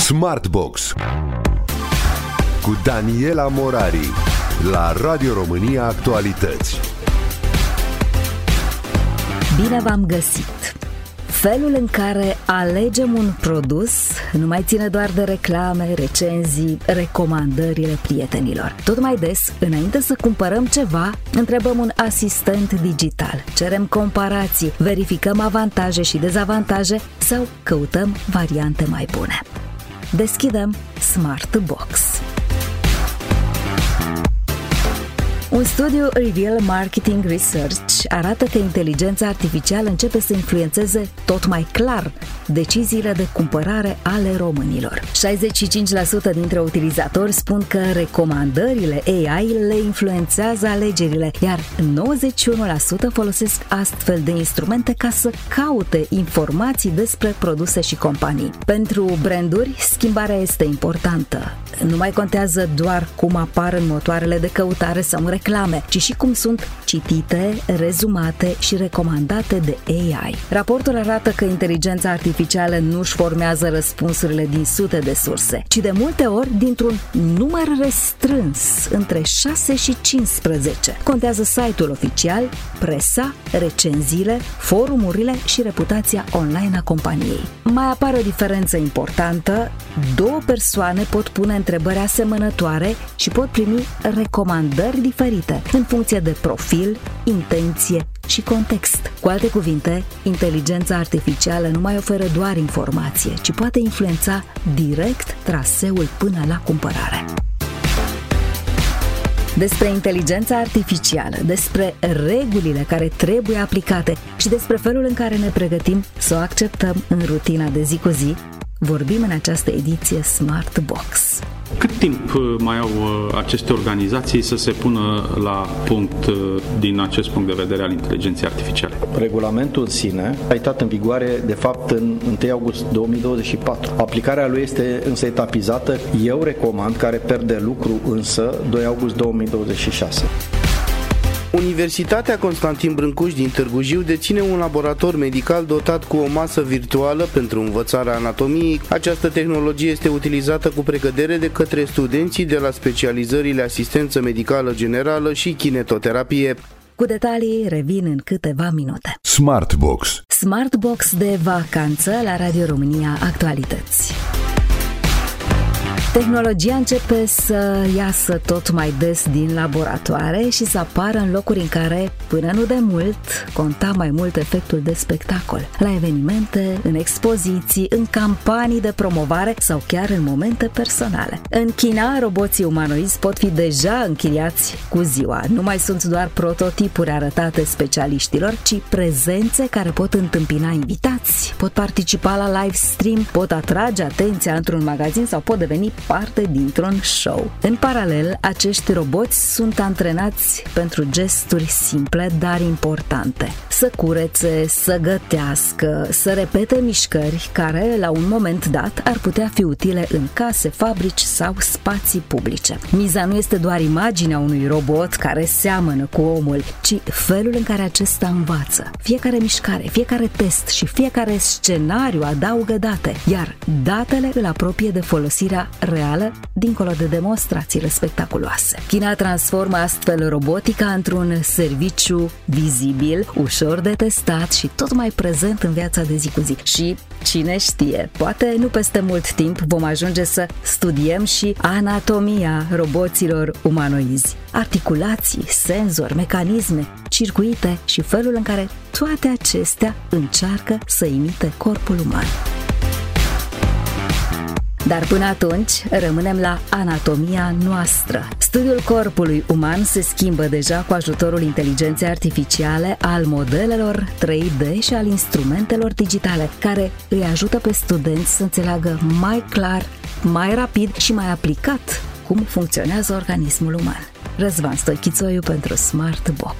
Smartbox cu Daniela Morari la Radio România Actualități. Bine v-am găsit! Felul în care alegem un produs nu mai ține doar de reclame, recenzii, recomandările prietenilor. Tot mai des, înainte să cumpărăm ceva, întrebăm un asistent digital, cerem comparații, verificăm avantaje și dezavantaje sau căutăm variante mai bune. Deschidem Smartbox. Un studiu Reveal Marketing Research arată că inteligența artificială începe să influențeze tot mai clar deciziile de cumpărare ale românilor. 65% dintre utilizatori spun că recomandările AI le influențează alegerile, iar 91% folosesc astfel de instrumente ca să caute informații despre produse și companii. Pentru branduri, schimbarea este importantă. Nu mai contează doar cum apar în motoarele de căutare sau în reclame, ci și cum sunt citite, rezumate și recomandate de AI. Raportul arată că inteligența artificială nu își formează răspunsurile din sute de surse, ci de multe ori dintr-un număr restrâns, între 6 și 15. Contează site-ul oficial, presa, recenziile, forumurile și reputația online a companiei. Mai apare o diferență importantă: două persoane pot pune întrebări asemănătoare și pot primi recomandări diferite în funcție de profil, intenție și context. Cu alte cuvinte, inteligența artificială nu mai oferă doar informație, ci poate influența direct traseul până la cumpărare. Despre inteligența artificială, despre regulile care trebuie aplicate și despre felul în care ne pregătim să o acceptăm în rutina de zi cu zi, vorbim în această ediție Smartbox. Cât timp mai au aceste organizații să se pună la punct din acest punct de vedere al inteligenței artificiale? Regulamentul în sine a intrat în vigoare, de fapt, în 1 august 2024. Aplicarea lui este însă etapizată. Eu recomand, care pierde lucru însă, 2 august 2026. Universitatea Constantin Brâncuș din Târgu Jiu deține un laborator medical dotat cu o masă virtuală pentru învățarea anatomiei. Această tehnologie este utilizată cu precădere de către studenții de la specializările asistență medicală generală și kinetoterapie. Cu detalii revin în câteva minute. Smartbox. Smartbox de vacanță la Radio România Actualități. Tehnologia începe să iasă tot mai des din laboratoare și să apară în locuri în care, până nu de mult, conta mai mult efectul de spectacol. La evenimente, în expoziții, în campanii de promovare sau chiar în momente personale. În China, roboții umanoizi pot fi deja închiriați cu ziua. Nu mai sunt doar prototipuri arătate specialiștilor, ci prezențe care pot întâmpina invitați, pot participa la live stream, pot atrage atenția într-un magazin sau pot deveni parte dintr-un show. În paralel, acești roboți sunt antrenați pentru gesturi simple, dar importante. Să curețe, să gătească, să repete mișcări care, la un moment dat, ar putea fi utile în case, fabrici sau spații publice. Miza nu este doar imaginea unui robot care seamănă cu omul, ci felul în care acesta învață. Fiecare mișcare, fiecare test și fiecare scenariu adaugă date, iar datele îl apropie de folosirea reală, dincolo de demonstrațiile spectaculoase. China transformă astfel robotica într-un serviciu vizibil, ușor de testat și tot mai prezent în viața de zi cu zi. Și cine știe, poate nu peste mult timp vom ajunge să studiem și anatomia roboților umanoizi. Articulații, senzori, mecanisme, circuite și felul în care toate acestea încearcă să imite corpul uman. Dar până atunci, rămânem la anatomia noastră. Studiul corpului uman se schimbă deja cu ajutorul inteligenței artificiale, al modelelor 3D și al instrumentelor digitale, care îi ajută pe studenți să înțeleagă mai clar, mai rapid și mai aplicat cum funcționează organismul uman. Răzvan Stoichițoiu pentru Smartbox.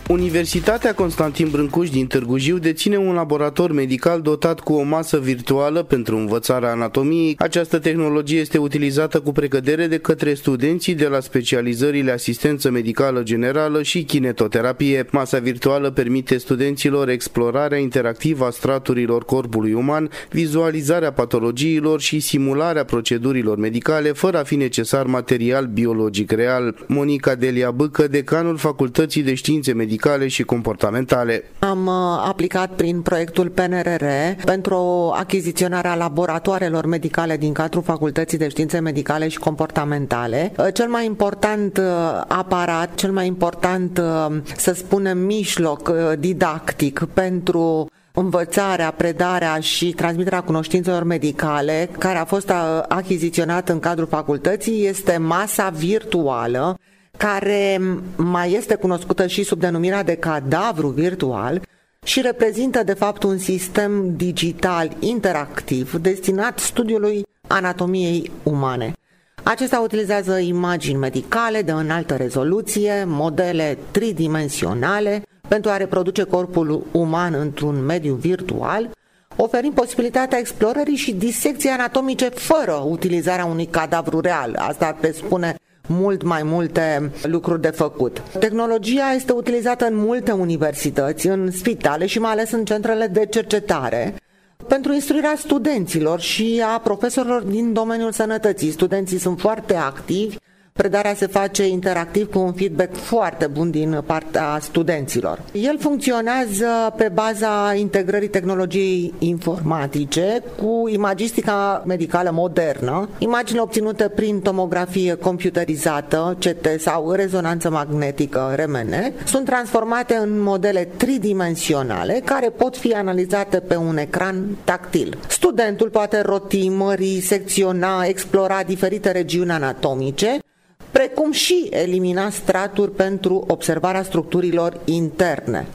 Universitatea Constantin Brâncuș din Târgu Jiu deține un laborator medical dotat cu o masă virtuală pentru învățarea anatomiei. Această tehnologie este utilizată cu precădere de către studenții de la specializările asistență medicală generală și kinetoterapie. Masa virtuală permite studenților explorarea interactivă a straturilor corpului uman, vizualizarea patologiilor și simularea procedurilor medicale fără a fi necesar material biologic real. Monica Delia Bâcă, decanul Facultății de Științe Medicale și comportamentale. Am aplicat prin proiectul PNRR pentru achiziționarea laboratoarelor medicale din cadrul Facultății de Științe Medicale și Comportamentale. Cel mai important aparat, cel mai important, să spunem, mijloc didactic pentru învățarea, predarea și transmiterea cunoștințelor medicale, care a fost achiziționat în cadrul facultății, este masa virtuală, care mai este cunoscută și sub denumirea de cadavru virtual și reprezintă de fapt un sistem digital interactiv destinat studiului anatomiei umane. Acesta utilizează imagini medicale de înaltă rezoluție, modele tridimensionale pentru a reproduce corpul uman într-un mediu virtual, oferind posibilitatea explorării și disecției anatomice fără utilizarea unui cadavru real. Asta presupune mult mai multe lucruri de făcut. Tehnologia este utilizată în multe universități, în spitale și mai ales în centrele de cercetare pentru instruirea studenților și a profesorilor din domeniul sănătății. Studenții sunt foarte activi, predarea se face interactiv cu un feedback foarte bun din partea studenților. El funcționează pe baza integrării tehnologiei informatice cu imagistica medicală modernă. Imaginile obținute prin tomografie computerizată, CT sau rezonanță magnetică, RMN, sunt transformate în modele tridimensionale care pot fi analizate pe un ecran tactil. Studentul poate roti, mări, secționa, explora diferite regiuni anatomice, precum și elimina straturi pentru observarea structurilor interne.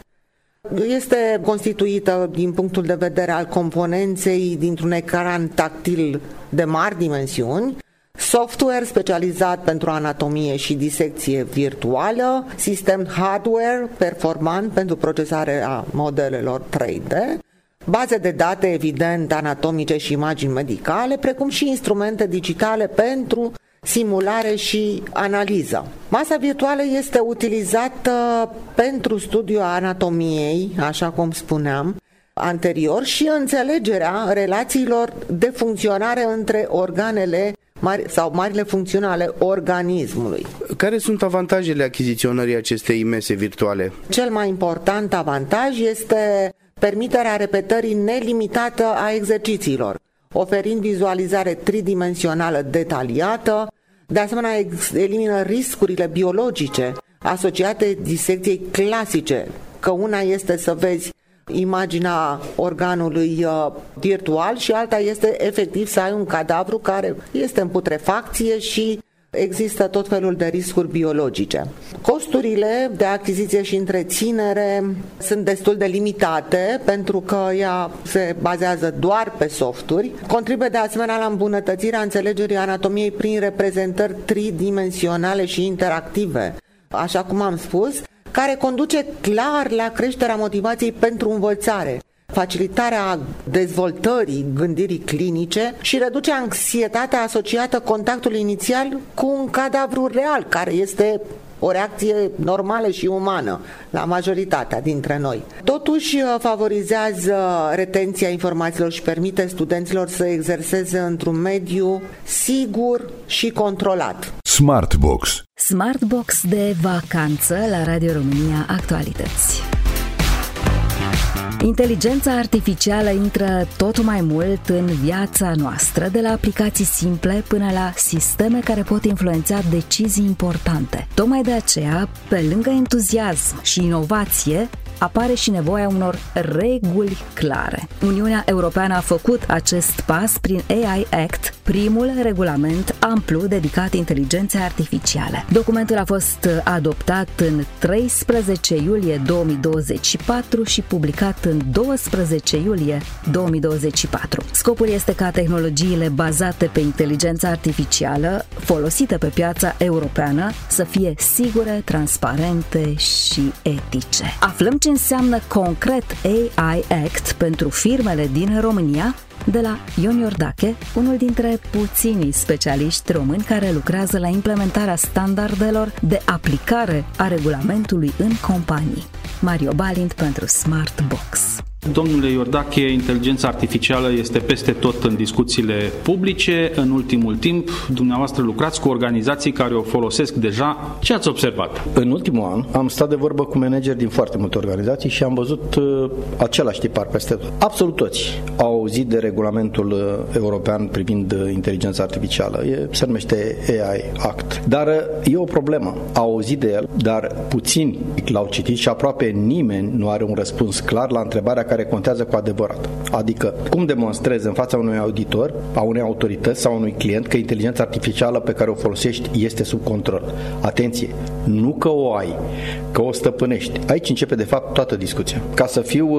Este constituită din punctul de vedere al componenței dintr-un ecran tactil de mari dimensiuni, software specializat pentru anatomie și disecție virtuală, sistem hardware performant pentru procesarea modelelor 3D, baze de date evident anatomice și imagini medicale, precum și instrumente digitale pentru simulare și analiză. Masa virtuală este utilizată pentru studiul anatomiei, așa cum spuneam anterior, și înțelegerea relațiilor de funcționare între organele mari sau marile funcțiuni ale organismului. Care sunt avantajele achiziționării acestei mese virtuale? Cel mai important avantaj este permiterea repetării nelimitată a exercițiilor, oferind vizualizare tridimensională detaliată, de asemenea elimină riscurile biologice asociate disecției clasice, că una este să vezi imaginea organului virtual și alta este efectiv să ai un cadavru care este în putrefacție și există tot felul de riscuri biologice. Costurile de achiziție și întreținere sunt destul de limitate pentru că ea se bazează doar pe softuri. Contribuie de asemenea la îmbunătățirea înțelegerii anatomiei prin reprezentări tridimensionale și interactive, așa cum am spus, care conduce clar la creșterea motivației pentru învățare, facilitarea dezvoltării gândirii clinice și reduce anxietatea asociată contactului inițial cu un cadavru real, care este o reacție normală și umană la majoritatea dintre noi. Totuși favorizează retenția informațiilor și permite studenților să exerseze într-un mediu sigur și controlat. Smartbox. Smartbox de vacanță la Radio România Actualități. Inteligența artificială intră tot mai mult în viața noastră, de la aplicații simple până la sisteme care pot influența decizii importante. Tocmai de aceea, pe lângă entuziasm și inovație, apare și nevoia unor reguli clare. Uniunea Europeană a făcut acest pas prin AI Act, primul regulament amplu dedicat inteligenței artificiale. Documentul a fost adoptat în 13 iulie 2024 și publicat în 12 iulie 2024. Scopul este ca tehnologiile bazate pe inteligența artificială folosite pe piața europeană să fie sigure, transparente și etice. Aflăm ce înseamnă concret AI Act pentru firmele din România de la Ion Iordache, unul dintre puținii specialiști români care lucrează la implementarea standardelor de aplicare a regulamentului în companii. Mario Balint pentru Smart Box. Domnule Iordache, inteligența artificială este peste tot în discuțiile publice. În ultimul timp, dumneavoastră lucrați cu organizații care o folosesc deja. Ce ați observat? În ultimul an am stat de vorbă cu manageri din foarte multe organizații și am văzut același tipar peste tot. Absolut toți au auzit de regulamentul european privind inteligența artificială. Se numește AI Act. Dar e o problemă. Au auzit de el, dar puțini l-au citit și aproape nimeni nu are un răspuns clar la întrebarea care contează cu adevărat. Adică, cum demonstrezi în fața unui auditor, a unei autorități sau unui client că inteligența artificială pe care o folosești este sub control. Atenție, nu că o ai, că o stăpânești. Aici începe de fapt toată discuția. Ca să fiu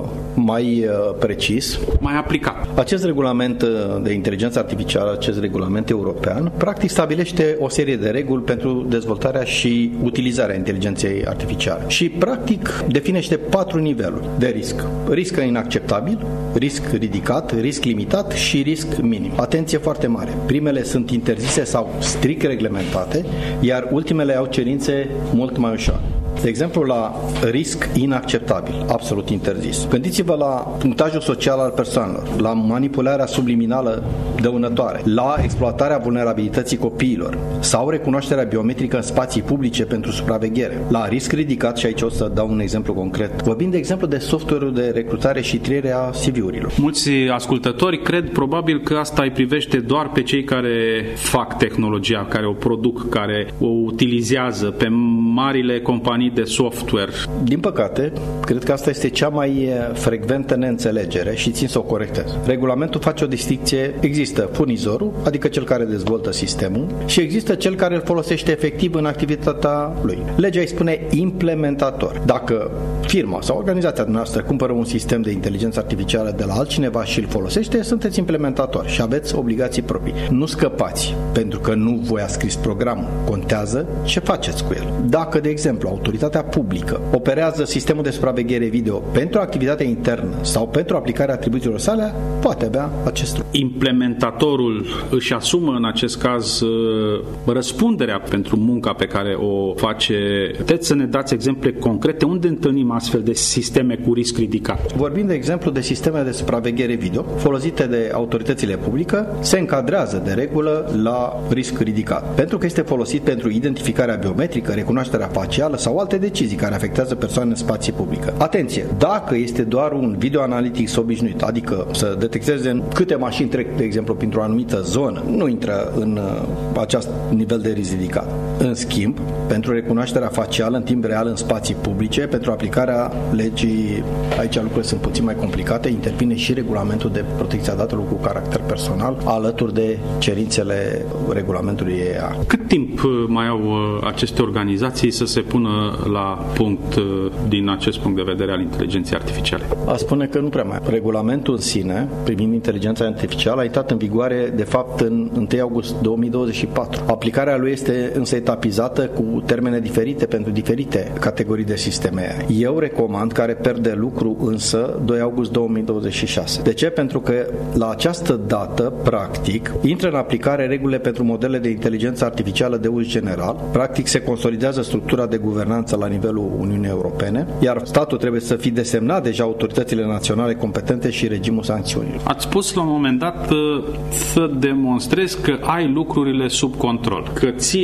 mai precis, mai aplicat. Acest regulament de inteligență artificială, acest regulament european, practic stabilește o serie de reguli pentru dezvoltarea și utilizarea inteligenței artificiale. Și practic definește 4 niveluri de risc. Risc inacceptabil, risc ridicat, risc limitat și risc minim. Atenție foarte mare. Primele sunt interzise sau strict reglementate, iar ultimele au cerințe mult mai ușoare. De exemplu, la risc inacceptabil, absolut interzis. Gândiți-vă la punctajul social al persoanelor, la manipularea subliminală dăunătoare, la exploatarea vulnerabilității copiilor sau recunoașterea biometrică în spații publice pentru supraveghere. La risc ridicat, și aici o să dau un exemplu concret, vorbim de exemplu de software-ul de recrutare și triere a CV-urilor. Mulți ascultători cred probabil că asta îi privește doar pe cei care fac tehnologia, care o produc, care o utilizează pe marile companii de software. Din păcate, cred că asta este cea mai frecventă neînțelegere și țin să o corectez. Regulamentul face o distincție. Există furnizorul, adică cel care dezvoltă sistemul, și există cel care îl folosește efectiv în activitatea lui. Legea îi spune implementator. Dacă firma sau organizația noastră cumpără un sistem de inteligență artificială de la altcineva și îl folosește, sunteți implementator și aveți obligații proprii. Nu scăpați, pentru că nu voi a scris programul. Contează ce faceți cu el. Dacă, de exemplu, autoritatea publică operează sistemul de supraveghere video pentru activitatea internă sau pentru aplicarea atribuțiilor sale, poate avea acest lucru. Implementatorul își asumă în acest caz răspunderea pentru munca pe care o face. Puteți să ne dați exemple concrete? Unde întâlnim astfel de sisteme cu risc ridicat? Vorbim, de exemplu, de sisteme de supraveghere video folosite de autoritățile publice, se încadrează de regulă la risc ridicat, pentru că este folosit pentru identificarea biometrică, recunoașterea facială sau alte decizii care afectează persoane în spații publice. Atenție! Dacă este doar un video analytics obișnuit, adică să detecteze câte mașini trec, de exemplu, printr-o anumită zonă, nu intră în acest nivel de risc ridicat. În schimb, pentru recunoașterea facială în timp real în spații publice, pentru aplicarea legii, aici lucrurile sunt puțin mai complicate, intervine și regulamentul de protecție a datelor cu caracter personal, alături de cerințele regulamentului EA. Cât timp mai au aceste organizații să se pună la punct din acest punct de vedere al inteligenței artificiale? A spune că nu prea mai. Regulamentul în sine, privind inteligența artificială, a intrat în vigoare, de fapt, în 1 august 2024. Aplicarea lui este însă etapizată cu termene diferite pentru diferite categorii de sisteme. Eu recomand, care pierde lucru, însă 2 august 2026. De ce? Pentru că la această dată, practic, intră în aplicare regulile pentru modele de inteligență artificială de uz general. Practic, se consolidează structura de guvernanță la nivelul Uniunii Europene, iar statul trebuie să fie desemnat deja autoritățile naționale competente și regimul sancțiunilor. Ați spus la un moment dat să demonstrezi că ai lucrurile sub control, că ții această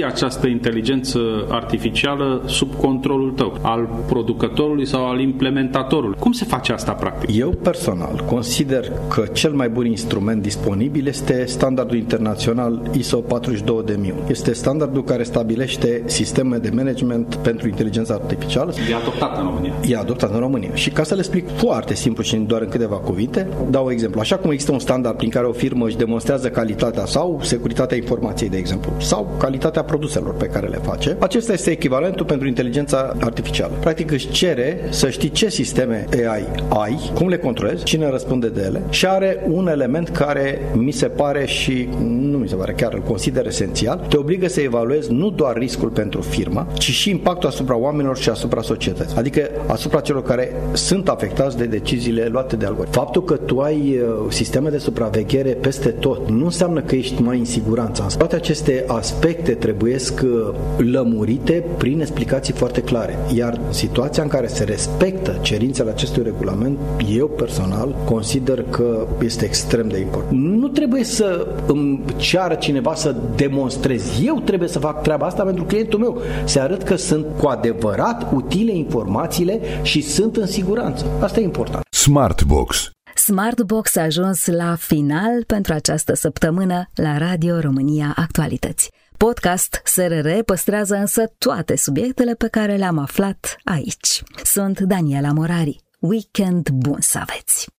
inteligență artificială sub controlul tău, al producătorului sau al implementatorului. Cum se face asta practic? Eu personal consider că cel mai bun instrument disponibil este standardul internațional ISO 42001. Este standardul care stabilește sisteme de management pentru inteligența artificială. E adoptat în România. E adoptat în România. Și ca să le explic foarte simplu și doar în câteva cuvinte, dau exemplu. Așa cum există un standard prin care o firmă își demonstrează calitatea sau securitatea informației, de exemplu, sau calitatea produselor pe care le face, acesta este echivalentul pentru inteligența artificială. Practic își cere să știi ce sisteme AI ai, cum le controlezi, cine răspunde de ele și are un element care mi se pare și nu mi se pare, chiar îl consider esențial, te obligă să evaluezi nu doar riscul pentru firmă, ci și impactul asupra oamenilor și asupra societății, adică asupra celor care sunt afectați de deciziile luate de algoritmi. Faptul că tu ai sisteme de supraveghere peste tot nu înseamnă că ești mai în siguranță. Toate aceste aspecte trebuiesc lămurite prin explicații foarte clare. Iar situația în care se respectă cerințele acestui regulament, eu personal consider că este extrem de important. Nu trebuie să îmi ceară cineva să demonstrez. Eu trebuie să fac treaba asta pentru clientul meu. Să arăt că sunt cu adevărat utile informațiile și sunt în siguranță. Asta e important. Smartbox. Smartbox a ajuns la final pentru această săptămână la Radio România Actualități. Podcast SRR păstrează însă toate subiectele pe care le-am aflat aici. Sunt Daniela Morari. Weekend bun să aveți!